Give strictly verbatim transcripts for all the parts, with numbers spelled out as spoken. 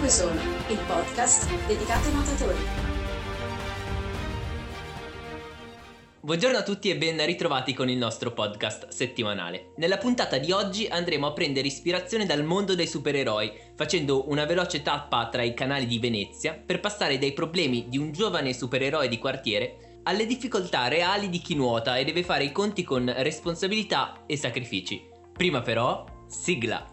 Dunque Sono, il podcast dedicato ai nuotatori. Buongiorno a tutti e ben ritrovati con il nostro podcast settimanale. Nella puntata di oggi andremo a prendere ispirazione dal mondo dei supereroi, facendo una veloce tappa tra i canali di Venezia per passare dai problemi di un giovane supereroe di quartiere alle difficoltà reali di chi nuota e deve fare i conti con responsabilità e sacrifici. Prima però, sigla!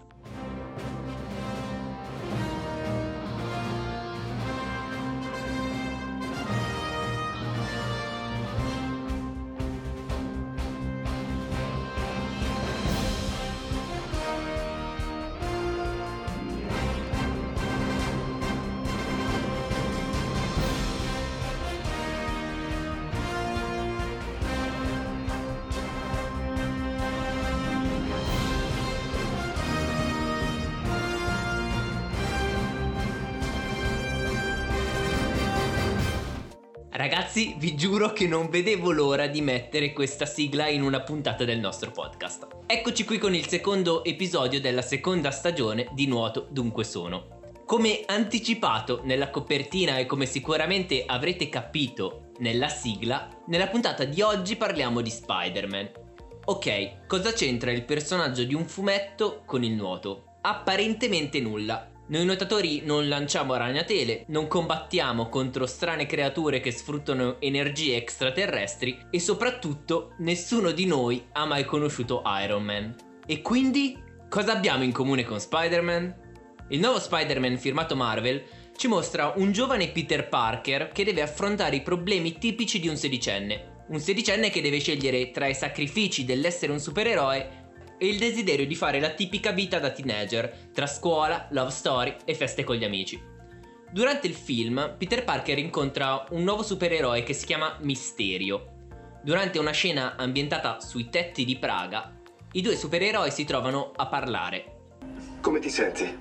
Ragazzi, vi giuro che non vedevo l'ora di mettere questa sigla in una puntata del nostro podcast. Eccoci qui con il secondo episodio della seconda stagione di Nuoto Dunque Sono. Come anticipato nella copertina e come sicuramente avrete capito nella sigla, nella puntata di oggi parliamo di Spider-Man. Ok, cosa c'entra il personaggio di un fumetto con il nuoto? Apparentemente nulla. Noi nuotatori non lanciamo ragnatele, non combattiamo contro strane creature che sfruttano energie extraterrestri e soprattutto nessuno di noi ha mai conosciuto Iron Man. E quindi cosa abbiamo in comune con Spider-Man? Il nuovo Spider-Man firmato Marvel ci mostra un giovane Peter Parker che deve affrontare i problemi tipici di un sedicenne. Un sedicenne che deve scegliere tra i sacrifici dell'essere un supereroe e il desiderio di fare la tipica vita da teenager, tra scuola, love story e feste con gli amici. Durante il film, Peter Parker incontra un nuovo supereroe che si chiama Mysterio. Durante una scena ambientata sui tetti di Praga, i due supereroi si trovano a parlare. Come ti senti?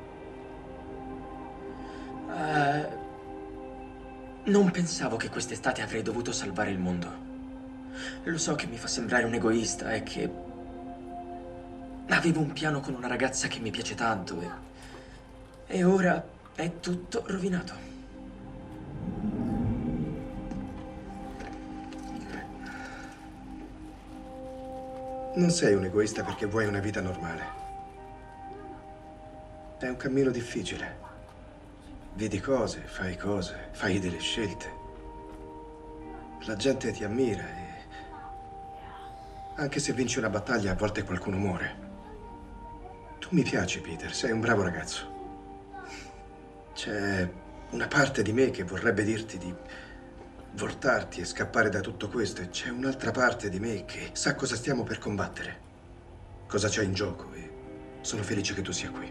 Uh, non pensavo che quest'estate avrei dovuto salvare il mondo. Lo so che mi fa sembrare un egoista e che avevo un piano con una ragazza che mi piace tanto e, e ora è tutto rovinato. Non sei un egoista perché vuoi una vita normale. È un cammino difficile. Vedi cose, fai cose, fai delle scelte. La gente ti ammira e anche se vinci una battaglia a volte qualcuno muore. Tu mi piaci, Peter, sei un bravo ragazzo. C'è una parte di me che vorrebbe dirti di voltarti e scappare da tutto questo e c'è un'altra parte di me che sa cosa stiamo per combattere, cosa c'è in gioco e sono felice che tu sia qui.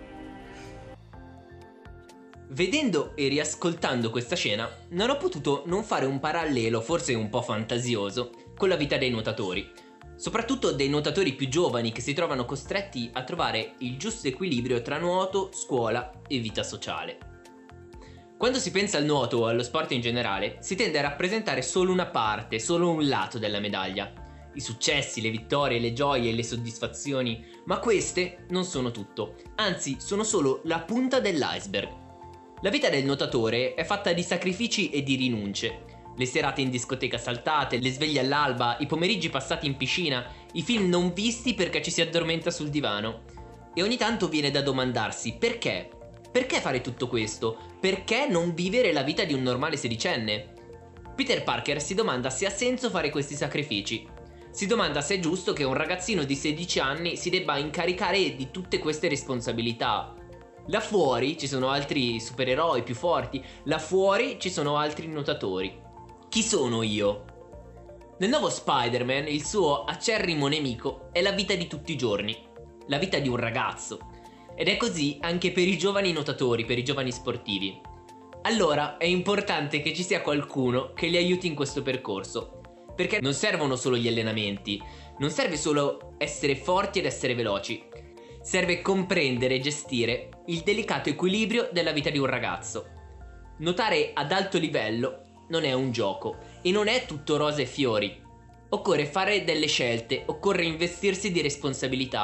Vedendo e riascoltando questa scena, non ho potuto non fare un parallelo, forse un po' fantasioso, con la vita dei nuotatori. Soprattutto dei nuotatori più giovani che si trovano costretti a trovare il giusto equilibrio tra nuoto, scuola e vita sociale. Quando si pensa al nuoto o allo sport in generale, si tende a rappresentare solo una parte, solo un lato della medaglia. I successi, le vittorie, le gioie e le soddisfazioni, ma queste non sono tutto, anzi sono solo la punta dell'iceberg. La vita del nuotatore è fatta di sacrifici e di rinunce. Le serate in discoteca saltate, le sveglie all'alba, i pomeriggi passati in piscina, i film non visti perché ci si addormenta sul divano. E ogni tanto viene da domandarsi perché? Perché fare tutto questo? Perché non vivere la vita di un normale sedicenne? Peter Parker si domanda se ha senso fare questi sacrifici. Si domanda se è giusto che un ragazzino di sedici anni si debba incaricare di tutte queste responsabilità. Là fuori ci sono altri supereroi più forti, là fuori ci sono altri nuotatori. Chi sono io? Nel nuovo Spider-Man il suo acerrimo nemico è la vita di tutti i giorni, la vita di un ragazzo. Ed è così anche per i giovani nuotatori, per i giovani sportivi. Allora è importante che ci sia qualcuno che li aiuti in questo percorso, perché non servono solo gli allenamenti, non serve solo essere forti ed essere veloci. Serve comprendere e gestire il delicato equilibrio della vita di un ragazzo. Nuotare ad alto livello non è un gioco e non è tutto rose e fiori. Occorre fare delle scelte, occorre investirsi di responsabilità,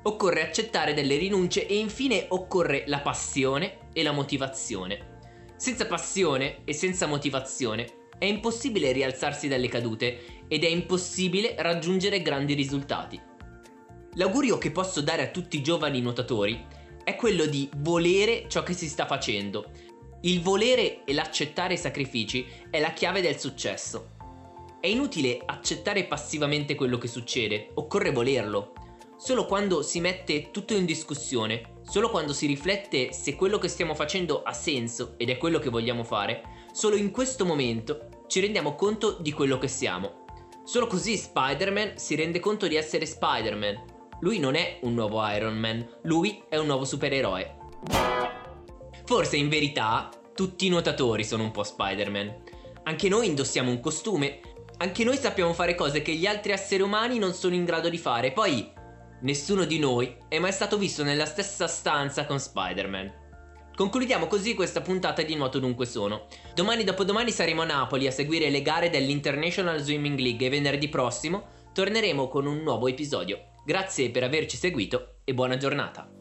occorre accettare delle rinunce e infine occorre la passione e la motivazione. Senza passione e senza motivazione è impossibile rialzarsi dalle cadute ed è impossibile raggiungere grandi risultati. L'augurio che posso dare a tutti i giovani nuotatori è quello di volere ciò che si sta facendo. Il volere e l'accettare i sacrifici è la chiave del successo. È inutile accettare passivamente quello che succede, occorre volerlo. Solo quando si mette tutto in discussione, solo quando si riflette se quello che stiamo facendo ha senso ed è quello che vogliamo fare, solo in questo momento ci rendiamo conto di quello che siamo. Solo così Spider-Man si rende conto di essere Spider-Man. Lui non è un nuovo Iron Man, lui è un nuovo supereroe. Forse in verità tutti i nuotatori sono un po' Spider-Man. Anche noi indossiamo un costume, anche noi sappiamo fare cose che gli altri esseri umani non sono in grado di fare. Poi nessuno di noi è mai stato visto nella stessa stanza con Spider-Man. Concludiamo così questa puntata di Nuoto Dunque Sono. Domani dopodomani saremo a Napoli a seguire le gare dell'International Swimming League e venerdì prossimo torneremo con un nuovo episodio. Grazie per averci seguito e buona giornata.